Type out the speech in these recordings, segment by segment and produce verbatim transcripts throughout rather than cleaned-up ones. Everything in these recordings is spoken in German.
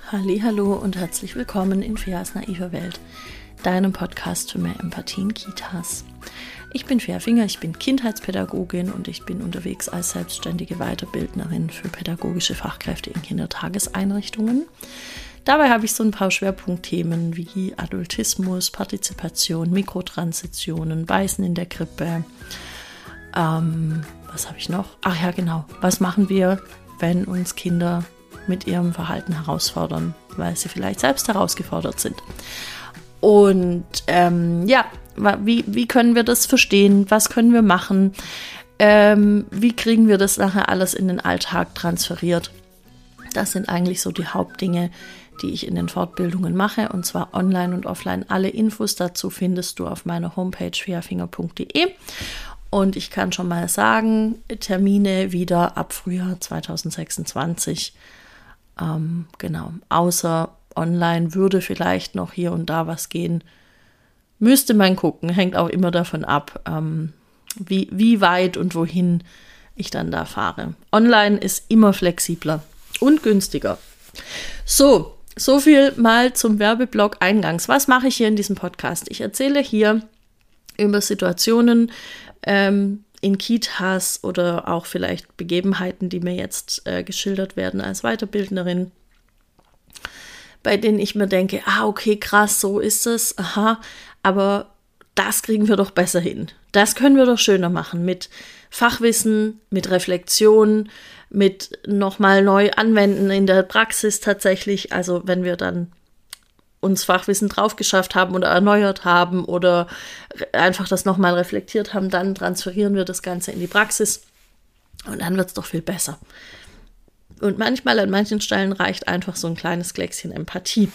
Hallihallo und herzlich willkommen in Feas naiver Welt, deinem Podcast für mehr Empathie in Kitas. Ich bin Fea Finger, ich bin Kindheitspädagogin und ich bin unterwegs als selbstständige Weiterbildnerin für pädagogische Fachkräfte in Kindertageseinrichtungen. Dabei habe ich so ein paar Schwerpunktthemen wie Adultismus, Partizipation, Mikrotransitionen, Beißen in der Krippe. Ähm, was habe ich noch? Ach ja, genau. Was machen wir, wenn uns Kinder mit ihrem Verhalten herausfordern, weil sie vielleicht selbst herausgefordert sind? Und ähm, ja, wie, wie können wir das verstehen? Was können wir machen? Ähm, wie kriegen wir das nachher alles in den Alltag transferiert? Das sind eigentlich so die Hauptdinge, die ich in den Fortbildungen mache, und zwar online und offline. Alle Infos dazu findest du auf meiner Homepage feafinger punkt de. Und ich kann schon mal sagen, Termine wieder ab Frühjahr zwanzig sechsundzwanzig. Ähm, genau, außer online würde vielleicht noch hier und da was gehen. Müsste man gucken, hängt auch immer davon ab, ähm, wie, wie weit und wohin ich dann da fahre. Online ist immer flexibler und günstiger. So, so viel mal zum Werbeblock eingangs. Was mache ich hier in diesem Podcast? Ich erzähle hier über Situationen ähm, in Kitas oder auch vielleicht Begebenheiten, die mir jetzt äh, geschildert werden als Weiterbildnerin, bei denen ich mir denke, ah, okay, krass, so ist es, aha, aber das kriegen wir doch besser hin. Das können wir doch schöner machen mit Fachwissen, mit Reflexion, mit nochmal neu anwenden in der Praxis tatsächlich. Also wenn wir dann uns Fachwissen drauf geschafft haben oder erneuert haben oder einfach das nochmal reflektiert haben, dann transferieren wir das Ganze in die Praxis und dann wird es doch viel besser. Und manchmal, an manchen Stellen reicht einfach so ein kleines Gläschen Empathie.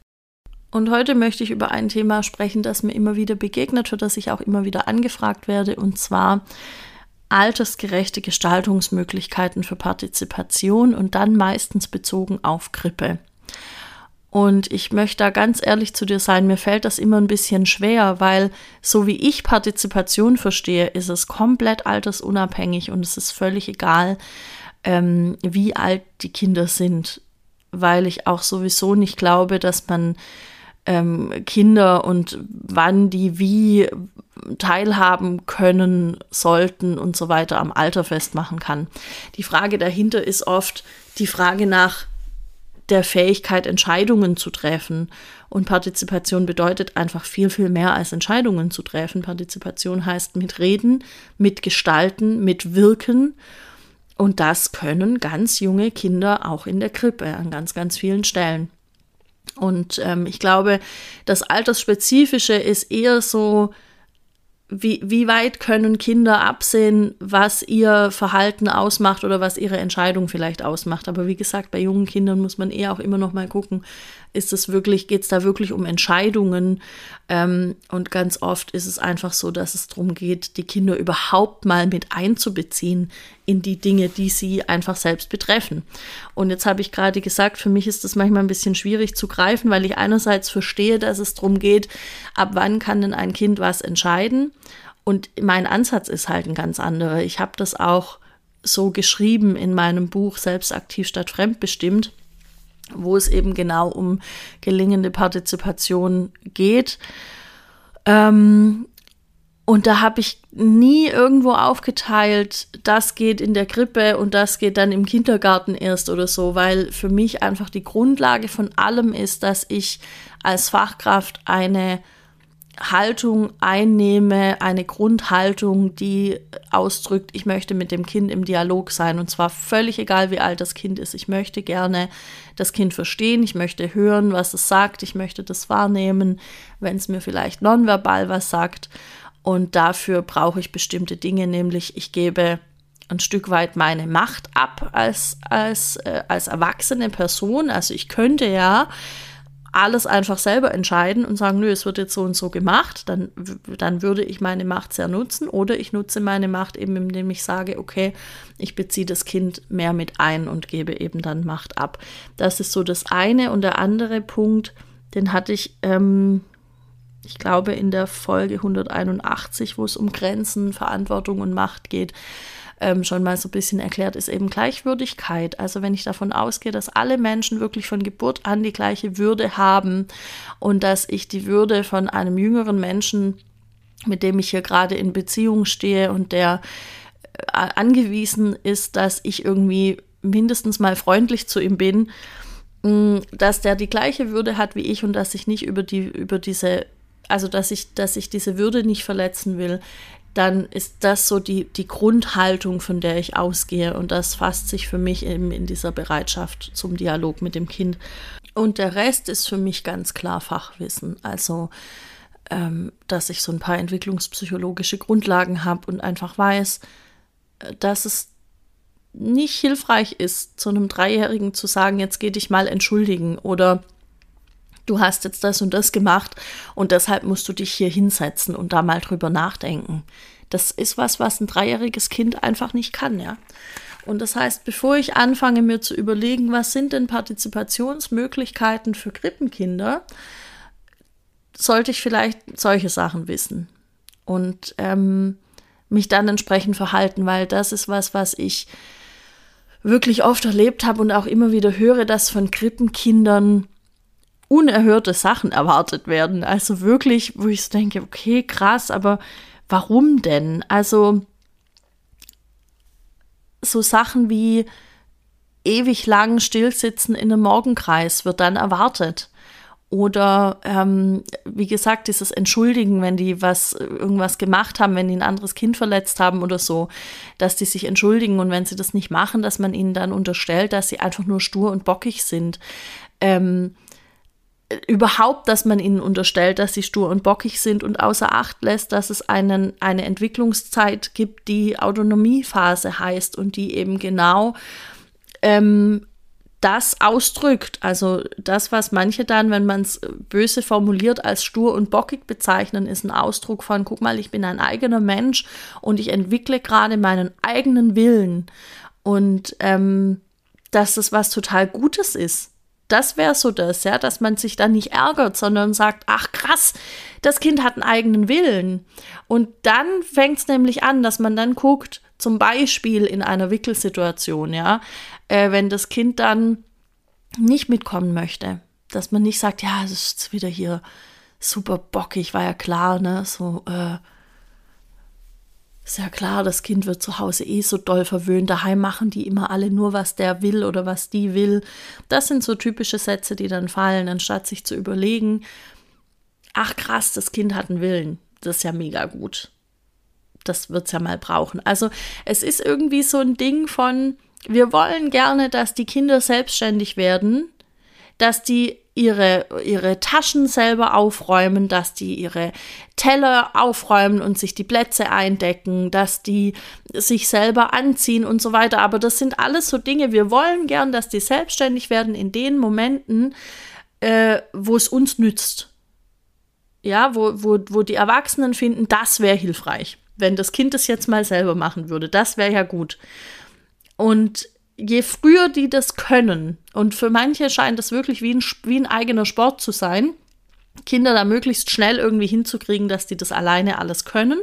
Und heute möchte ich über ein Thema sprechen, das mir immer wieder begegnet, für das ich auch immer wieder angefragt werde, und zwar altersgerechte Gestaltungsmöglichkeiten für Partizipation und dann meistens bezogen auf Krippe. Und ich möchte da ganz ehrlich zu dir sein, mir fällt das immer ein bisschen schwer, weil so wie ich Partizipation verstehe, ist es komplett altersunabhängig und es ist völlig egal, ähm, wie alt die Kinder sind, weil ich auch sowieso nicht glaube, dass man ähm, Kinder und wann die wie teilhaben können, sollten und so weiter am Alter festmachen kann. Die Frage dahinter ist oft die Frage nach der Fähigkeit, Entscheidungen zu treffen. Und Partizipation bedeutet einfach viel, viel mehr als Entscheidungen zu treffen. Partizipation heißt mitreden, mitgestalten, mitwirken. Und das können ganz junge Kinder auch in der Krippe an ganz, ganz vielen Stellen. Und ähm, ich glaube, das Altersspezifische ist eher so, wie, wie weit können Kinder absehen, was ihr Verhalten ausmacht oder was ihre Entscheidung vielleicht ausmacht. Aber wie gesagt, bei jungen Kindern muss man eher auch immer noch mal gucken, ist es wirklich, geht es da wirklich um Entscheidungen? Ähm, und ganz oft ist es einfach so, dass es darum geht, die Kinder überhaupt mal mit einzubeziehen in die Dinge, die sie einfach selbst betreffen. Und jetzt habe ich gerade gesagt, für mich ist das manchmal ein bisschen schwierig zu greifen, weil ich einerseits verstehe, dass es darum geht, ab wann kann denn ein Kind was entscheiden? Und mein Ansatz ist halt ein ganz anderer. Ich habe das auch so geschrieben in meinem Buch Selbstaktiv statt fremdbestimmt, wo es eben genau um gelingende Partizipation geht. Ähm, und da habe ich nie irgendwo aufgeteilt, das geht in der Krippe und das geht dann im Kindergarten erst oder so, weil für mich einfach die Grundlage von allem ist, dass ich als Fachkraft eine Haltung einnehme, eine Grundhaltung, die ausdrückt, ich möchte mit dem Kind im Dialog sein, und zwar völlig egal, wie alt das Kind ist. Ich möchte gerne das Kind verstehen, ich möchte hören, was es sagt, ich möchte das wahrnehmen, wenn es mir vielleicht nonverbal was sagt, und dafür brauche ich bestimmte Dinge, nämlich ich gebe ein Stück weit meine Macht ab als, als, äh, als erwachsene Person, also ich könnte ja alles einfach selber entscheiden und sagen, nö, es wird jetzt so und so gemacht, dann, dann würde ich meine Macht sehr nutzen, oder ich nutze meine Macht eben, indem ich sage, okay, ich beziehe das Kind mehr mit ein und gebe eben dann Macht ab. Das ist so das eine. Und der andere Punkt, den hatte ich, ähm, ich glaube, in der Folge hunderteinundachtzig, wo es um Grenzen, Verantwortung und Macht geht, ähm, schon mal so ein bisschen erklärt, ist eben Gleichwürdigkeit. Also wenn ich davon ausgehe, dass alle Menschen wirklich von Geburt an die gleiche Würde haben und dass ich die Würde von einem jüngeren Menschen, mit dem ich hier gerade in Beziehung stehe und der äh, angewiesen ist, dass ich irgendwie mindestens mal freundlich zu ihm bin, mh, dass der die gleiche Würde hat wie ich und dass ich nicht über die, über diese, also dass ich, dass ich diese Würde nicht verletzen will, dann ist das so die, die Grundhaltung, von der ich ausgehe. Und das fasst sich für mich eben in dieser Bereitschaft zum Dialog mit dem Kind. Und der Rest ist für mich ganz klar Fachwissen. Also, ähm, dass ich so ein paar entwicklungspsychologische Grundlagen habe und einfach weiß, dass es nicht hilfreich ist, zu einem Dreijährigen zu sagen, jetzt geh dich mal entschuldigen oder du hast jetzt das und das gemacht und deshalb musst du dich hier hinsetzen und da mal drüber nachdenken. Das ist was, was ein dreijähriges Kind einfach nicht kann, ja. Und das heißt, bevor ich anfange, mir zu überlegen, was sind denn Partizipationsmöglichkeiten für Krippenkinder, sollte ich vielleicht solche Sachen wissen und ähm, mich dann entsprechend verhalten, weil das ist was, was ich wirklich oft erlebt habe und auch immer wieder höre, dass von Krippenkindern unerhörte Sachen erwartet werden. Also wirklich, wo ich so denke, okay, krass, aber warum denn? Also so Sachen wie ewig lang stillsitzen in einem Morgenkreis wird dann erwartet. Oder, ähm, wie gesagt, dieses Entschuldigen, wenn die was, irgendwas gemacht haben, wenn die ein anderes Kind verletzt haben oder so, dass die sich entschuldigen und wenn sie das nicht machen, dass man ihnen dann unterstellt, dass sie einfach nur stur und bockig sind. Ähm, überhaupt, dass man ihnen unterstellt, dass sie stur und bockig sind und außer Acht lässt, dass es einen, eine Entwicklungszeit gibt, die Autonomiephase heißt und die eben genau ähm, das ausdrückt, also das, was manche dann, wenn man es böse formuliert, als stur und bockig bezeichnen, ist ein Ausdruck von, guck mal, ich bin ein eigener Mensch und ich entwickle gerade meinen eigenen Willen und ähm, dass das was total Gutes ist. Das wäre so das, ja, dass man sich dann nicht ärgert, sondern sagt, ach krass, das Kind hat einen eigenen Willen. Und dann fängt es nämlich an, dass man dann guckt, zum Beispiel in einer Wickelsituation, ja, äh, wenn das Kind dann nicht mitkommen möchte, dass man nicht sagt, ja, es ist wieder hier super bockig, war ja klar, ne, so, äh, ist ja klar, das Kind wird zu Hause eh so doll verwöhnt, daheim machen die immer alle nur, was der will oder was die will. Das sind so typische Sätze, die dann fallen, anstatt sich zu überlegen, ach krass, das Kind hat einen Willen, das ist ja mega gut. Das wird es ja mal brauchen. Also es ist irgendwie so ein Ding von, wir wollen gerne, dass die Kinder selbstständig werden, dass die ihre, ihre Taschen selber aufräumen, dass die ihre Teller aufräumen und sich die Plätze eindecken, dass die sich selber anziehen und so weiter. Aber das sind alles so Dinge, wir wollen gern, dass die selbstständig werden in den Momenten, äh, wo es uns nützt. Ja, wo, wo, wo die Erwachsenen finden, das wäre hilfreich. Wenn das Kind es jetzt mal selber machen würde, das wäre ja gut. Und je früher die das können, und für manche scheint das wirklich wie ein, wie ein eigener Sport zu sein, Kinder da möglichst schnell irgendwie hinzukriegen, dass die das alleine alles können.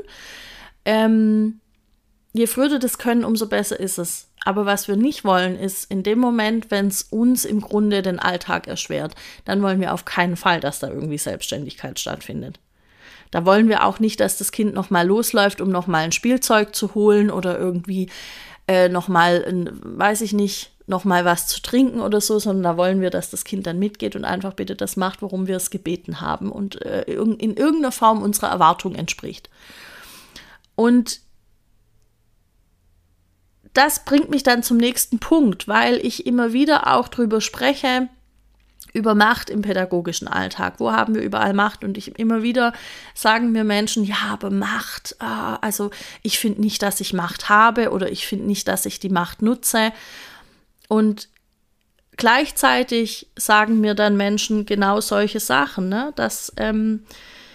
Ähm, je früher die das können, umso besser ist es. Aber was wir nicht wollen, ist in dem Moment, wenn es uns im Grunde den Alltag erschwert, dann wollen wir auf keinen Fall, dass da irgendwie Selbstständigkeit stattfindet. Da wollen wir auch nicht, dass das Kind nochmal losläuft, um nochmal ein Spielzeug zu holen oder irgendwie äh, nochmal, weiß ich nicht, nochmal was zu trinken oder so, sondern da wollen wir, dass das Kind dann mitgeht und einfach bitte das macht, worum wir es gebeten haben und äh, in irgendeiner Form unserer Erwartung entspricht. Und das bringt mich dann zum nächsten Punkt, weil ich immer wieder auch drüber spreche, über Macht im pädagogischen Alltag. Wo haben wir überall Macht? Und ich immer wieder sagen mir Menschen, ja, aber Macht, ah, also ich finde nicht, dass ich Macht habe oder ich finde nicht, dass ich die Macht nutze. Und gleichzeitig sagen mir dann Menschen genau solche Sachen, ne? dass, ähm,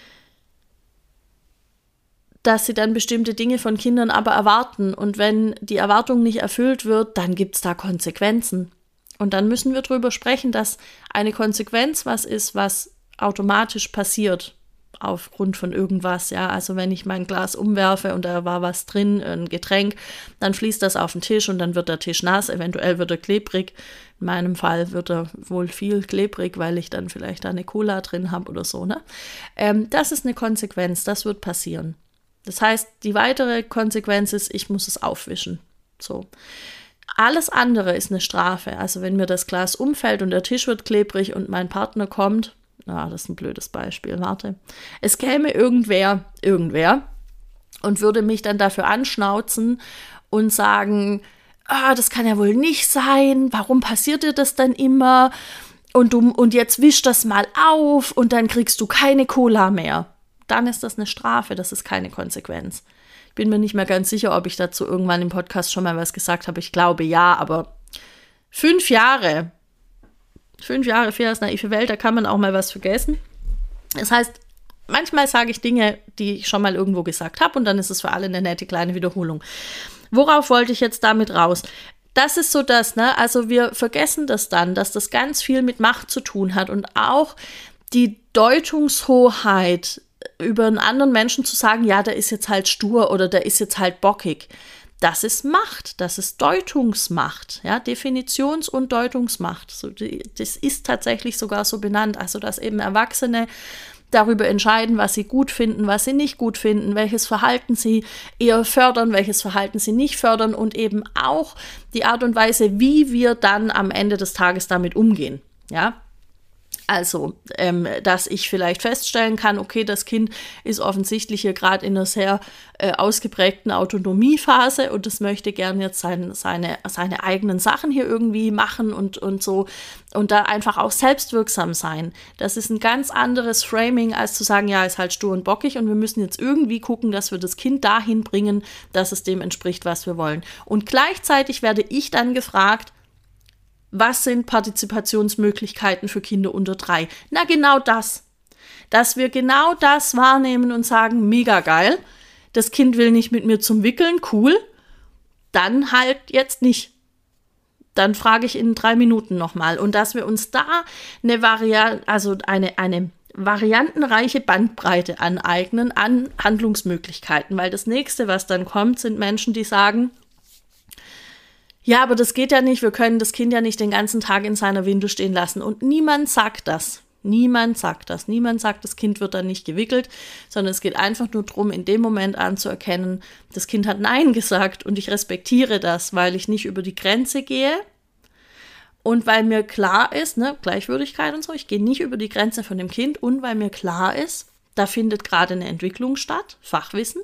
dass sie dann bestimmte Dinge von Kindern aber erwarten. Und wenn die Erwartung nicht erfüllt wird, dann gibt es da Konsequenzen. Und dann müssen wir drüber sprechen, dass eine Konsequenz was ist, was automatisch passiert. aufgrund von irgendwas, ja, also wenn ich mein Glas umwerfe und da war was drin, ein Getränk, dann fließt das auf den Tisch und dann wird der Tisch nass, eventuell wird er klebrig, in meinem Fall wird er wohl viel klebrig, weil ich dann vielleicht da eine Cola drin habe oder so, ne? Ähm, das ist eine Konsequenz, das wird passieren. Das heißt, die weitere Konsequenz ist, ich muss es aufwischen, so. Alles andere ist eine Strafe, also wenn mir das Glas umfällt und der Tisch wird klebrig und mein Partner kommt, ah, das ist ein blödes Beispiel, warte. Es käme irgendwer, irgendwer und würde mich dann dafür anschnauzen und sagen, ah, das kann ja wohl nicht sein, warum passiert dir das dann immer? Und, du, und jetzt wisch das mal auf und dann kriegst du keine Cola mehr. Dann ist das eine Strafe, das ist keine Konsequenz. Ich bin mir nicht mehr ganz sicher, ob ich dazu irgendwann im Podcast schon mal was gesagt habe. Ich glaube ja, aber fünf Jahre... Fünf Jahre Fias naive Welt, da kann man auch mal was vergessen. Das heißt, manchmal sage ich Dinge, die ich schon mal irgendwo gesagt habe und dann ist es für alle eine nette kleine Wiederholung. Worauf wollte ich jetzt damit raus? Das ist so das, ne? Also wir vergessen das dann, dass das ganz viel mit Macht zu tun hat und auch die Deutungshoheit über einen anderen Menschen zu sagen, ja, der ist jetzt halt stur oder der ist jetzt halt bockig. Das ist Macht, das ist Deutungsmacht, ja, Definitions- und Deutungsmacht. So, die, das ist tatsächlich sogar so benannt, also dass eben Erwachsene darüber entscheiden, was sie gut finden, was sie nicht gut finden, welches Verhalten sie eher fördern, welches Verhalten sie nicht fördern und eben auch die Art und Weise, wie wir dann am Ende des Tages damit umgehen, ja. Also, ähm, dass ich vielleicht feststellen kann, okay, das Kind ist offensichtlich hier gerade in einer sehr äh, ausgeprägten Autonomiephase und das möchte gern jetzt sein, seine, seine eigenen Sachen hier irgendwie machen und, und so und da einfach auch selbstwirksam sein. Das ist ein ganz anderes Framing, als zu sagen, ja, ist halt stur und bockig und wir müssen jetzt irgendwie gucken, dass wir das Kind dahin bringen, dass es dem entspricht, was wir wollen. Und gleichzeitig werde ich dann gefragt, was sind Partizipationsmöglichkeiten für Kinder unter drei? Na, genau das. Dass wir genau das wahrnehmen und sagen, mega geil, das Kind will nicht mit mir zum Wickeln, cool, dann halt jetzt nicht. Dann frage ich in drei Minuten nochmal. Und dass wir uns da eine Variante, also eine, eine variantenreiche Bandbreite aneignen an Handlungsmöglichkeiten. Weil das nächste, was dann kommt, sind Menschen, die sagen, ja, aber das geht ja nicht, wir können das Kind ja nicht den ganzen Tag in seiner Windel stehen lassen. Und niemand sagt das. Niemand sagt das. Niemand sagt, das Kind wird dann nicht gewickelt, sondern es geht einfach nur darum, in dem Moment anzuerkennen, das Kind hat Nein gesagt und ich respektiere das, weil ich nicht über die Grenze gehe und weil mir klar ist, ne, Gleichwürdigkeit und so, ich gehe nicht über die Grenze von dem Kind und weil mir klar ist, da findet gerade eine Entwicklung statt, Fachwissen.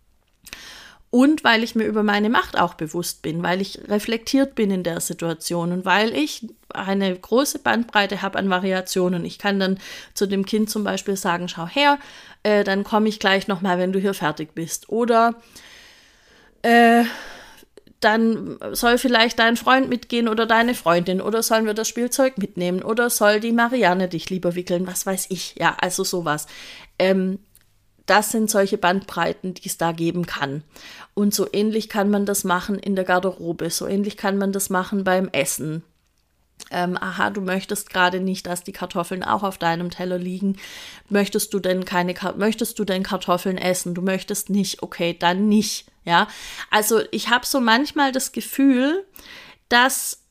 Und weil ich mir über meine Macht auch bewusst bin, weil ich reflektiert bin in der Situation und weil ich eine große Bandbreite habe an Variationen. Ich kann dann zu dem Kind zum Beispiel sagen, schau her, äh, dann komme ich gleich nochmal, wenn du hier fertig bist. Oder äh, dann soll vielleicht dein Freund mitgehen oder deine Freundin oder sollen wir das Spielzeug mitnehmen oder soll die Marianne dich lieber wickeln, was weiß ich. Ja, also sowas. Ähm, Das sind solche Bandbreiten, die es da geben kann. Und so ähnlich kann man das machen in der Garderobe, so ähnlich kann man das machen beim Essen. Ähm, aha, du möchtest gerade nicht, dass die Kartoffeln auch auf deinem Teller liegen. Möchtest du denn keine, möchtest du denn Kartoffeln essen? Du möchtest nicht, okay, dann nicht. Ja, also ich habe so manchmal das Gefühl, dass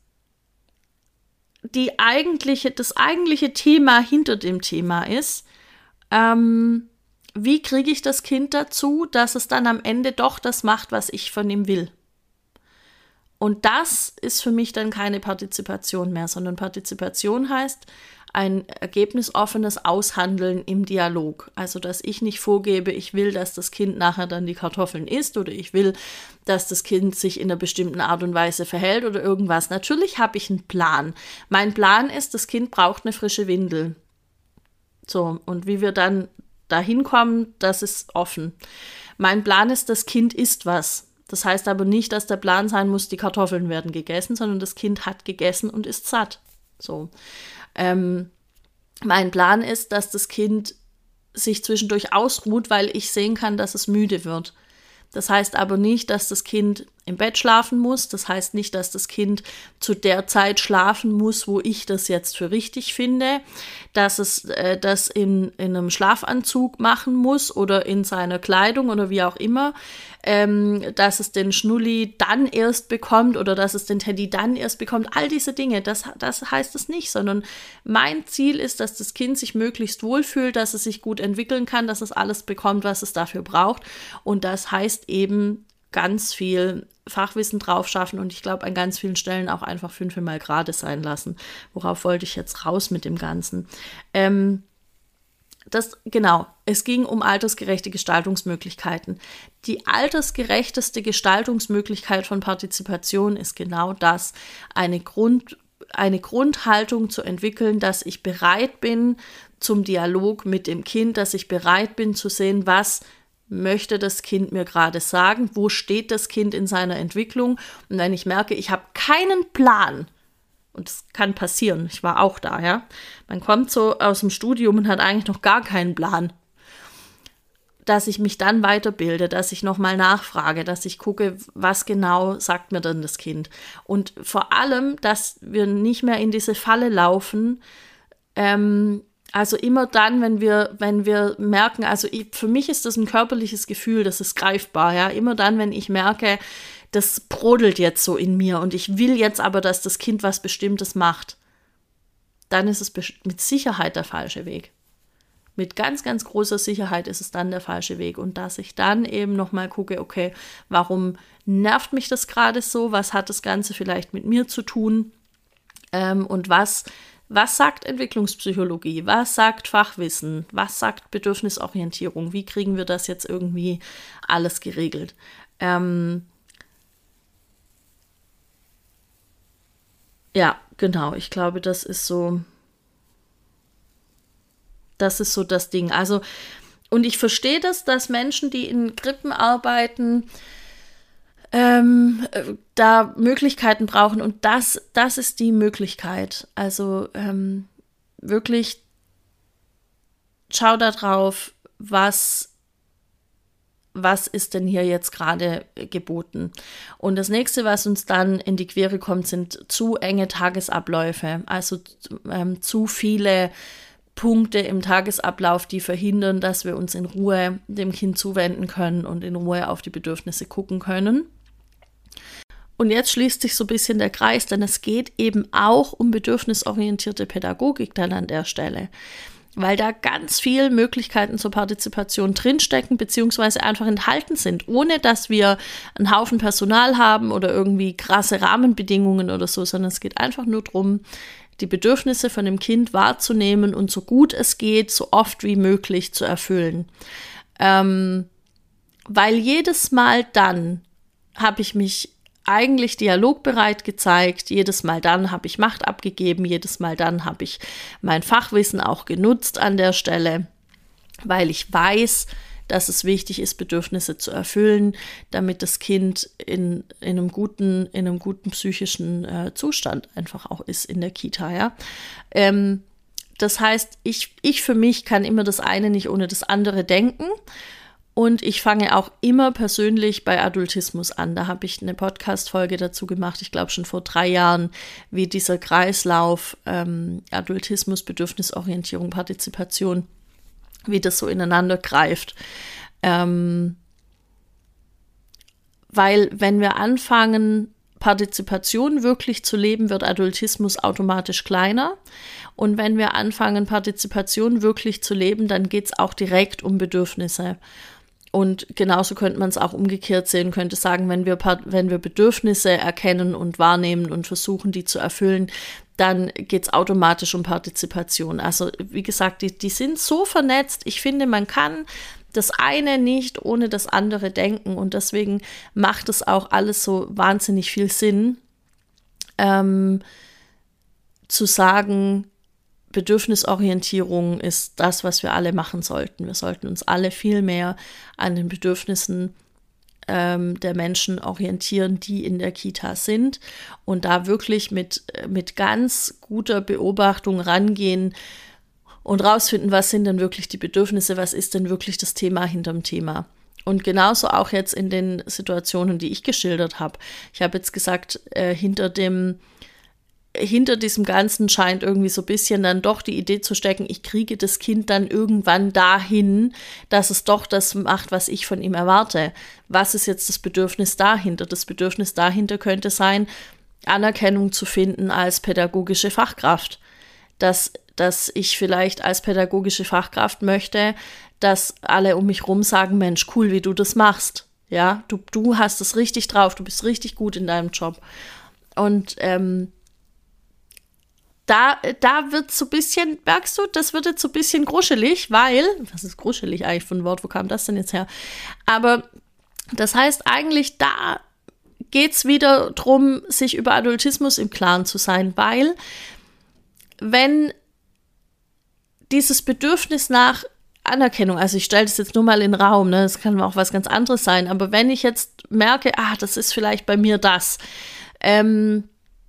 die eigentliche, das eigentliche Thema hinter dem Thema ist, ähm, wie kriege ich das Kind dazu, dass es dann am Ende doch das macht, was ich von ihm will? Und das ist für mich dann keine Partizipation mehr, sondern Partizipation heißt ein ergebnisoffenes Aushandeln im Dialog. Also, dass ich nicht vorgebe, ich will, dass das Kind nachher dann die Kartoffeln isst oder ich will, dass das Kind sich in einer bestimmten Art und Weise verhält oder irgendwas. Natürlich habe ich einen Plan. Mein Plan ist, das Kind braucht eine frische Windel. So, und wie wir dann dahin kommen, das ist offen. Mein Plan ist, das Kind isst was. Das heißt aber nicht, dass der Plan sein muss, die Kartoffeln werden gegessen, sondern das Kind hat gegessen und ist satt. So. Ähm, mein Plan ist, dass das Kind sich zwischendurch ausruht, weil ich sehen kann, dass es müde wird. Das heißt aber nicht, dass das Kind im Bett schlafen muss. Das heißt nicht, dass das Kind zu der Zeit schlafen muss, wo ich das jetzt für richtig finde, dass es äh, das in, in einem Schlafanzug machen muss oder in seiner Kleidung oder wie auch immer, ähm, dass es den Schnulli dann erst bekommt oder dass es den Teddy dann erst bekommt. All diese Dinge, das, das heißt es nicht, sondern mein Ziel ist, dass das Kind sich möglichst wohlfühlt, dass es sich gut entwickeln kann, dass es alles bekommt, was es dafür braucht. Und das heißt eben ganz viel Fachwissen drauf schaffen und ich glaube an ganz vielen Stellen auch einfach fünfmal gerade sein lassen. Worauf wollte ich jetzt raus mit dem Ganzen? Ähm, das, genau, es ging um altersgerechte Gestaltungsmöglichkeiten. Die altersgerechteste Gestaltungsmöglichkeit von Partizipation ist genau das, eine Grund, eine Grundhaltung zu entwickeln, dass ich bereit bin zum Dialog mit dem Kind, dass ich bereit bin zu sehen, was möchte das Kind mir gerade sagen, wo steht das Kind in seiner Entwicklung und wenn ich merke, ich habe keinen Plan, und das kann passieren, ich war auch da, ja, man kommt so aus dem Studium und hat eigentlich noch gar keinen Plan, dass ich mich dann weiterbilde, dass ich nochmal nachfrage, dass ich gucke, was genau sagt mir denn das Kind und vor allem, dass wir nicht mehr in diese Falle laufen, ähm, also immer dann, wenn wir, wenn wir merken, also ich, für mich ist das ein körperliches Gefühl, das ist greifbar, ja, immer dann, wenn ich merke, das brodelt jetzt so in mir und ich will jetzt aber, dass das Kind was Bestimmtes macht, dann ist es mit Sicherheit der falsche Weg. Mit ganz, ganz großer Sicherheit ist es dann der falsche Weg und dass ich dann eben nochmal gucke, okay, warum nervt mich das gerade so, was hat das Ganze vielleicht mit mir zu tun ähm, und was Was sagt Entwicklungspsychologie? Was sagt Fachwissen? Was sagt Bedürfnisorientierung? Wie kriegen wir das jetzt irgendwie alles geregelt? Ähm ja, genau. Ich glaube, das ist so, das ist so das Ding. Also, und ich verstehe das, dass Menschen, die in Krippen arbeiten, Ähm, da Möglichkeiten brauchen und das, das ist die Möglichkeit. Also ähm, wirklich schau da drauf, was, was ist denn hier jetzt gerade geboten. Und das nächste, was uns dann in die Quere kommt, sind zu enge Tagesabläufe, also ähm, zu viele Punkte im Tagesablauf, die verhindern, dass wir uns in Ruhe dem Kind zuwenden können und in Ruhe auf die Bedürfnisse gucken können. Und jetzt schließt sich so ein bisschen der Kreis, denn es geht eben auch um bedürfnisorientierte Pädagogik dann an der Stelle, weil da ganz viele Möglichkeiten zur Partizipation drinstecken, beziehungsweise einfach enthalten sind, ohne dass wir einen Haufen Personal haben oder irgendwie krasse Rahmenbedingungen oder so, sondern es geht einfach nur darum, die Bedürfnisse von dem Kind wahrzunehmen und so gut es geht, so oft wie möglich zu erfüllen. Ähm, weil jedes Mal dann habe ich mich eigentlich dialogbereit gezeigt, jedes Mal dann habe ich Macht abgegeben, jedes Mal dann habe ich mein Fachwissen auch genutzt an der Stelle, weil ich weiß, dass es wichtig ist, Bedürfnisse zu erfüllen, damit das Kind in, in, einem, guten, in einem guten psychischen äh, Zustand einfach auch ist in der Kita. Ja? Ähm, das heißt, ich, ich für mich kann immer das eine nicht ohne das andere denken. Und ich fange auch immer persönlich bei Adultismus an. Da habe ich eine Podcast-Folge dazu gemacht, ich glaube schon vor drei Jahren, wie dieser Kreislauf ähm, Adultismus, Bedürfnisorientierung, Partizipation, wie das so ineinander greift. Ähm, weil wenn wir anfangen, Partizipation wirklich zu leben, wird Adultismus automatisch kleiner. Und wenn wir anfangen, Partizipation wirklich zu leben, dann geht es auch direkt um Bedürfnisse. Und genauso könnte man es auch umgekehrt sehen, könnte sagen, wenn wir, wenn wir Bedürfnisse erkennen und wahrnehmen und versuchen, die zu erfüllen, dann geht es automatisch um Partizipation. Also wie gesagt, die, die sind so vernetzt. Ich finde, man kann das eine nicht ohne das andere denken und deswegen macht es auch alles so wahnsinnig viel Sinn, ähm, zu sagen, Bedürfnisorientierung ist das, was wir alle machen sollten. Wir sollten uns alle viel mehr an den Bedürfnissen ähm, der Menschen orientieren, die in der Kita sind und da wirklich mit, mit ganz guter Beobachtung rangehen und rausfinden, was sind denn wirklich die Bedürfnisse, was ist denn wirklich das Thema hinterm Thema. Und genauso auch jetzt in den Situationen, die ich geschildert habe. Ich habe jetzt gesagt, äh, hinter dem, hinter diesem Ganzen scheint irgendwie so ein bisschen dann doch die Idee zu stecken, ich kriege das Kind dann irgendwann dahin, dass es doch das macht, was ich von ihm erwarte. Was ist jetzt das Bedürfnis dahinter? Das Bedürfnis dahinter könnte sein, Anerkennung zu finden als pädagogische Fachkraft. Dass, dass ich vielleicht als pädagogische Fachkraft möchte, dass alle um mich rum sagen, Mensch, cool, wie du das machst. Ja, du, du hast es richtig drauf, du bist richtig gut in deinem Job. Und ähm, da, da wird so ein bisschen, merkst du, das wird jetzt so ein bisschen gruschelig, weil, was ist gruschelig eigentlich für ein Wort, wo kam das denn jetzt her? Aber das heißt eigentlich, da geht es wieder darum, sich über Adultismus im Klaren zu sein, weil wenn dieses Bedürfnis nach Anerkennung, also ich stelle das jetzt nur mal in den Raum, ne, das kann auch was ganz anderes sein, aber wenn ich jetzt merke, ah, das ist vielleicht bei mir das, ähm,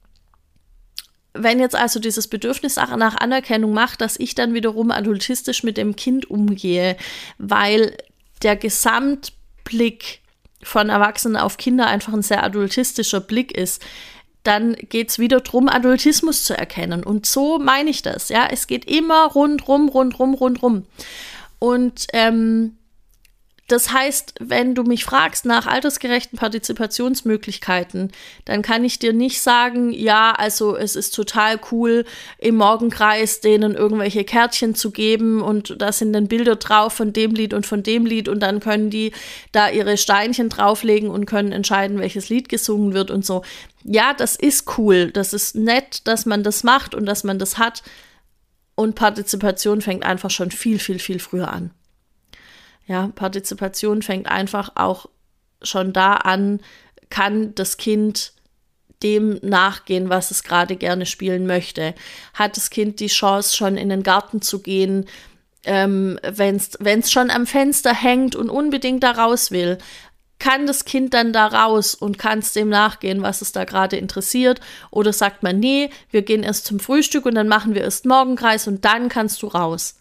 wenn jetzt also dieses Bedürfnis nach Anerkennung macht, dass ich dann wiederum adultistisch mit dem Kind umgehe, weil der Gesamtblick von Erwachsenen auf Kinder einfach ein sehr adultistischer Blick ist, dann geht es wieder darum, Adultismus zu erkennen. Und so meine ich das. Ja, es geht immer rundrum, rundrum, rundrum. Und ähm, das heißt, wenn du mich fragst nach altersgerechten Partizipationsmöglichkeiten, dann kann ich dir nicht sagen, ja, also es ist total cool, im Morgenkreis denen irgendwelche Kärtchen zu geben und da sind dann Bilder drauf von dem Lied und von dem Lied und dann können die da ihre Steinchen drauflegen und können entscheiden, welches Lied gesungen wird und so. Ja, das ist cool, das ist nett, dass man das macht und dass man das hat und Partizipation fängt einfach schon viel, viel, viel früher an. Ja, Partizipation fängt einfach auch schon da an, kann das Kind dem nachgehen, was es gerade gerne spielen möchte. Hat das Kind die Chance, schon in den Garten zu gehen, ähm, wenn es schon am Fenster hängt und unbedingt da raus will? Kann das Kind dann da raus und kann es dem nachgehen, was es da gerade interessiert? Oder sagt man, nee, wir gehen erst zum Frühstück und dann machen wir erst Morgenkreis und dann kannst du raus.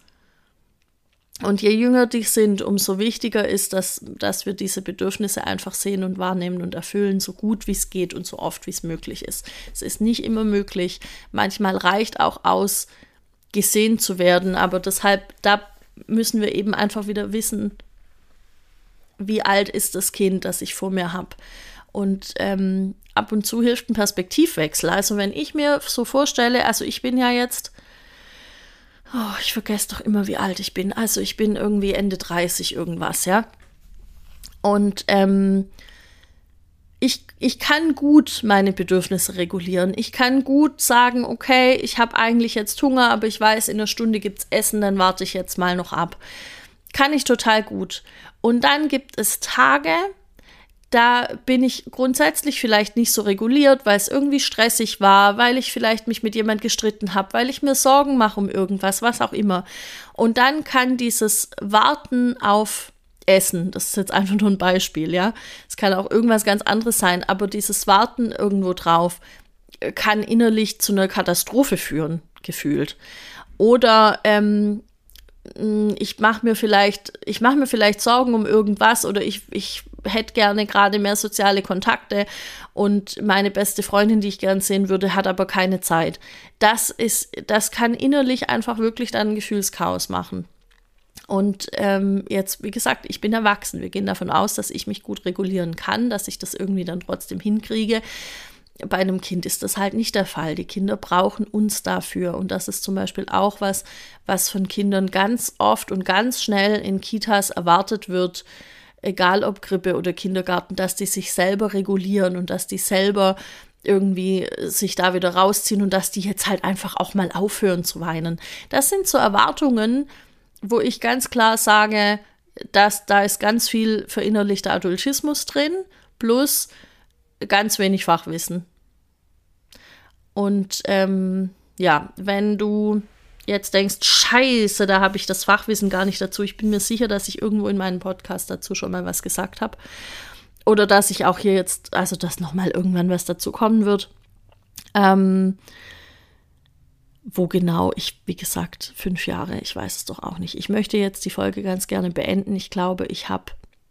Und je jünger die sind, umso wichtiger ist, dass, dass wir diese Bedürfnisse einfach sehen und wahrnehmen und erfüllen, so gut wie es geht und so oft wie es möglich ist. Es ist nicht immer möglich. Manchmal reicht auch aus, gesehen zu werden. Aber deshalb, da müssen wir eben einfach wieder wissen, wie alt ist das Kind, das ich vor mir habe. Und ähm, ab und zu hilft ein Perspektivwechsel. Also wenn ich mir so vorstelle, also ich bin ja jetzt Oh, ich vergesse doch immer, wie alt ich bin. Also ich bin irgendwie Ende dreißig irgendwas, ja. Und ähm, ich, ich kann gut meine Bedürfnisse regulieren. Ich kann gut sagen, okay, ich habe eigentlich jetzt Hunger, aber ich weiß, in einer Stunde gibt's Essen, dann warte ich jetzt mal noch ab. Kann ich total gut. Und dann gibt es Tage, da bin ich grundsätzlich vielleicht nicht so reguliert, weil es irgendwie stressig war, weil ich vielleicht mich mit jemand gestritten habe, weil ich mir Sorgen mache um irgendwas, was auch immer. Und dann kann dieses Warten auf Essen, das ist jetzt einfach nur ein Beispiel, ja, es kann auch irgendwas ganz anderes sein, aber dieses Warten irgendwo drauf kann innerlich zu einer Katastrophe führen, gefühlt. Oder ähm, ich mache mir vielleicht, ich mache mir vielleicht Sorgen um irgendwas oder ich, ich hätte gerne gerade mehr soziale Kontakte und meine beste Freundin, die ich gern sehen würde, hat aber keine Zeit. Das ist, das kann innerlich einfach wirklich dann ein Gefühlschaos machen. Und ähm, jetzt, wie gesagt, ich bin erwachsen. Wir gehen davon aus, dass ich mich gut regulieren kann, dass ich das irgendwie dann trotzdem hinkriege. Bei einem Kind ist das halt nicht der Fall. Die Kinder brauchen uns dafür. Und das ist zum Beispiel auch was, was von Kindern ganz oft und ganz schnell in Kitas erwartet wird, egal ob Krippe oder Kindergarten, dass die sich selber regulieren und dass die selber irgendwie sich da wieder rausziehen und dass die jetzt halt einfach auch mal aufhören zu weinen. Das sind so Erwartungen, wo ich ganz klar sage, dass da ist ganz viel verinnerlichter Adultismus drin, plus ganz wenig Fachwissen. Und ähm, ja, wenn du jetzt denkst, scheiße, da habe ich das Fachwissen gar nicht dazu. Ich bin mir sicher, dass ich irgendwo in meinem Podcast dazu schon mal was gesagt habe. Oder dass ich auch hier jetzt, also dass nochmal irgendwann was dazu kommen wird. Ähm, wo genau, ich, wie gesagt, fünf Jahre, ich weiß es doch auch nicht. Ich möchte jetzt die Folge ganz gerne beenden. Ich glaube, ich habe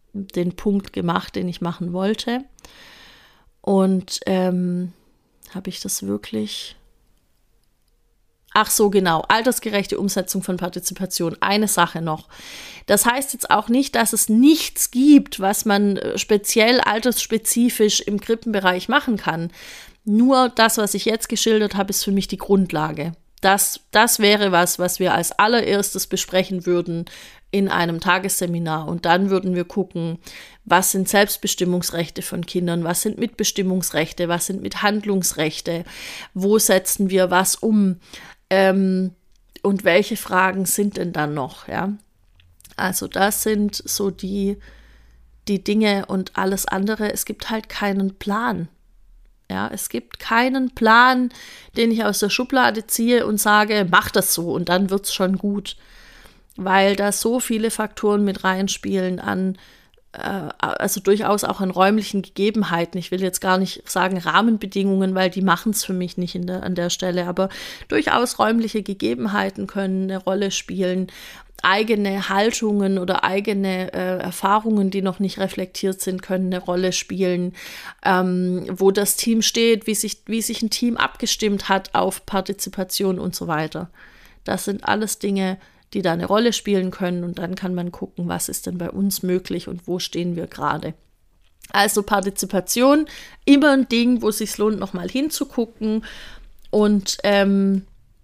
den Punkt gemacht, den ich machen wollte. Und ähm, habe ich das wirklich... Ach so, genau, altersgerechte Umsetzung von Partizipation. Eine Sache noch. Das heißt jetzt auch nicht, dass es nichts gibt, was man speziell altersspezifisch im Krippenbereich machen kann. Nur das, was ich jetzt geschildert habe, ist für mich die Grundlage. Das, das wäre was, was wir als allererstes besprechen würden in einem Tagesseminar. Und dann würden wir gucken, was sind Selbstbestimmungsrechte von Kindern, was sind Mitbestimmungsrechte, was sind Mithandlungsrechte, wo setzen wir was um. Ähm, und welche Fragen sind denn dann noch, ja? Also das sind so die, die Dinge und alles andere. Es gibt halt keinen Plan. Ja, es gibt keinen Plan, den ich aus der Schublade ziehe und sage, mach das so und dann wird's schon gut. Weil da so viele Faktoren mit reinspielen an also durchaus auch an räumlichen Gegebenheiten. Ich will jetzt gar nicht sagen Rahmenbedingungen, weil die machen es für mich nicht in der, an der Stelle, aber durchaus räumliche Gegebenheiten können eine Rolle spielen. Eigene Haltungen oder eigene äh, Erfahrungen, die noch nicht reflektiert sind, können eine Rolle spielen. Ähm, wo das Team steht, wie sich, wie sich ein Team abgestimmt hat auf Partizipation und so weiter. Das sind alles Dinge, die da eine Rolle spielen können und dann kann man gucken, was ist denn bei uns möglich und wo stehen wir gerade. Also Partizipation, immer ein Ding, wo es sich lohnt, nochmal hinzugucken und ähm,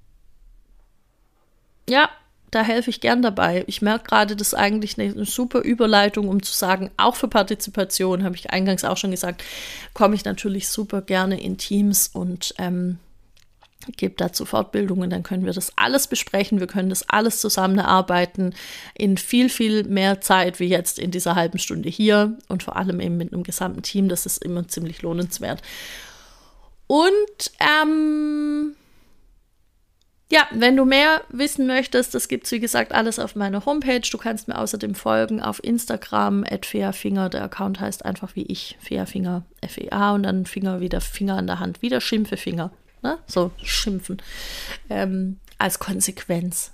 ja, da helfe ich gern dabei. Ich merke gerade, das ist eigentlich eine, eine super Überleitung, um zu sagen, auch für Partizipation, habe ich eingangs auch schon gesagt, komme ich natürlich super gerne in Teams und ähm, gebe dazu Fortbildungen, dann können wir das alles besprechen, wir können das alles zusammen erarbeiten in viel, viel mehr Zeit wie jetzt in dieser halben Stunde hier und vor allem eben mit einem gesamten Team, das ist immer ziemlich lohnenswert. Und ähm, ja, wenn du mehr wissen möchtest, das gibt es wie gesagt alles auf meiner Homepage, du kannst mir außerdem folgen auf Instagram, at feafinger, der Account heißt einfach wie ich, feafinger, F E A und dann Finger wieder Finger an der Hand, wieder Schimpfefinger. Ne? So schimpfen. Ähm, als Konsequenz.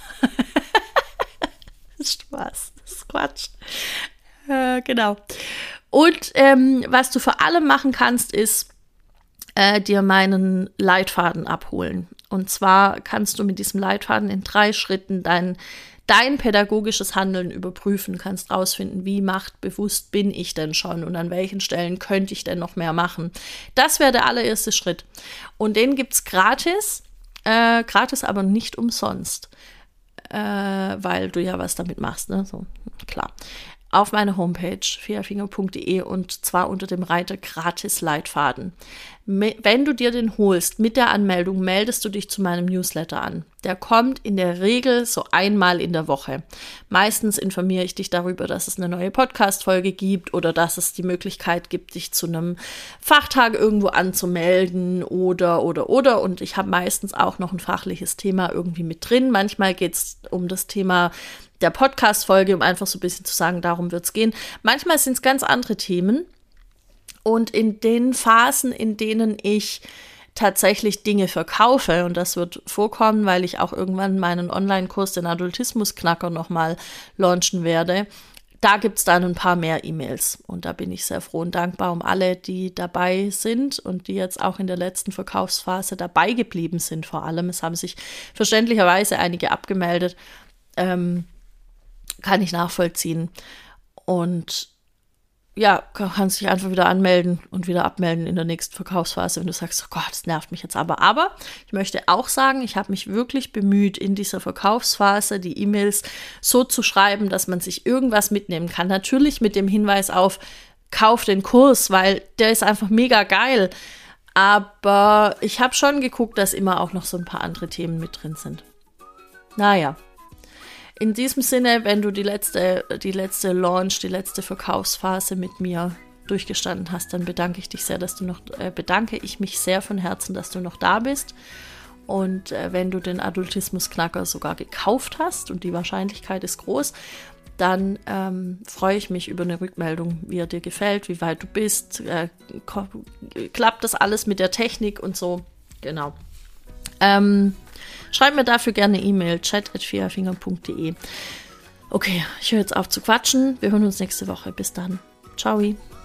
Das ist Spaß. Das ist Quatsch. Äh, genau. Und ähm, was du vor allem machen kannst, ist äh, dir meinen Leitfaden abholen. Und zwar kannst du mit diesem Leitfaden in drei Schritten dein dein pädagogisches Handeln überprüfen, kannst rausfinden, wie machtbewusst bin ich denn schon und an welchen Stellen könnte ich denn noch mehr machen. Das wäre der allererste Schritt. Und den gibt es gratis, äh, gratis aber nicht umsonst, äh, weil du ja was damit machst, ne? So, klar. Auf meiner Homepage feafinger punkt de und zwar unter dem Reiter Gratis-Leitfaden. Wenn du dir den holst, mit der Anmeldung meldest du dich zu meinem Newsletter an. Der kommt in der Regel so einmal in der Woche. Meistens informiere ich dich darüber, dass es eine neue Podcast-Folge gibt oder dass es die Möglichkeit gibt, dich zu einem Fachtag irgendwo anzumelden oder, oder, oder. Und ich habe meistens auch noch ein fachliches Thema irgendwie mit drin. Manchmal geht es um das Thema der Podcast-Folge, um einfach so ein bisschen zu sagen, darum wird es gehen. Manchmal sind es ganz andere Themen. Und in den Phasen, in denen ich tatsächlich Dinge verkaufe, und das wird vorkommen, weil ich auch irgendwann meinen Online-Kurs, den Adultismus-Knacker, nochmal launchen werde, da gibt es dann ein paar mehr E-Mails. Und da bin ich sehr froh und dankbar um alle, die dabei sind und die jetzt auch in der letzten Verkaufsphase dabei geblieben sind vor allem. Es haben sich verständlicherweise einige abgemeldet. Ähm, kann ich nachvollziehen. Und ja, kannst dich einfach wieder anmelden und wieder abmelden in der nächsten Verkaufsphase, wenn du sagst, oh Gott, das nervt mich jetzt aber. Aber ich möchte auch sagen, ich habe mich wirklich bemüht, in dieser Verkaufsphase die E-Mails so zu schreiben, dass man sich irgendwas mitnehmen kann. Natürlich mit dem Hinweis auf, kauf den Kurs, weil der ist einfach mega geil. Aber ich habe schon geguckt, dass immer auch noch so ein paar andere Themen mit drin sind. Naja. In diesem Sinne, wenn du die letzte, die letzte Launch, die letzte Verkaufsphase mit mir durchgestanden hast, dann bedanke ich dich sehr, dass du noch, äh, bedanke ich mich sehr von Herzen, dass du noch da bist. Und äh, wenn du den Adultismus-Knacker sogar gekauft hast, und die Wahrscheinlichkeit ist groß, dann ähm, freue ich mich über eine Rückmeldung, wie er dir gefällt, wie weit du bist, äh, klappt das alles mit der Technik und so. Genau. Ähm, Schreib mir dafür gerne E-Mail, chat at feafinger punkt de. Okay, ich höre jetzt auf zu quatschen. Wir hören uns nächste Woche. Bis dann. Ciao.